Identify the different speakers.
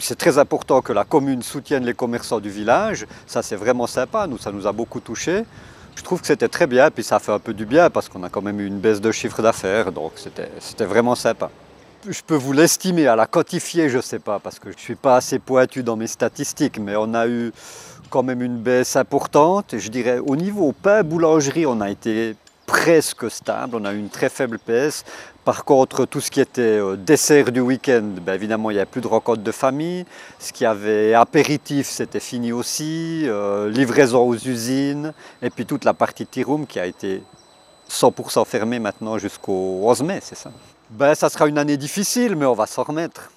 Speaker 1: C'est très important que la commune soutienne les commerçants du village. Ça, c'est vraiment sympa. Nous, ça nous a beaucoup touchés. Je trouve que c'était très bien, puis ça fait un peu du bien parce qu'on a quand même eu une baisse de chiffre d'affaires, donc c'était vraiment sympa. Je peux vous l'estimer, à la quantifier, je ne sais pas, parce que je ne suis pas assez pointu dans mes statistiques, mais on a eu quand même une baisse importante. Et je dirais, au niveau pain, boulangerie, on a été presque stable, on a eu une très faible baisse. Par contre, tout ce qui était dessert du week-end, ben évidemment, il n'y a plus de rencontres de famille. Ce qui avait apéritif, c'était fini aussi. Livraison aux usines. Et puis toute la partie tea room qui a été 100% fermée maintenant jusqu'au 11 mai, c'est ça. Ben, ça sera une année difficile, mais on va s'en remettre.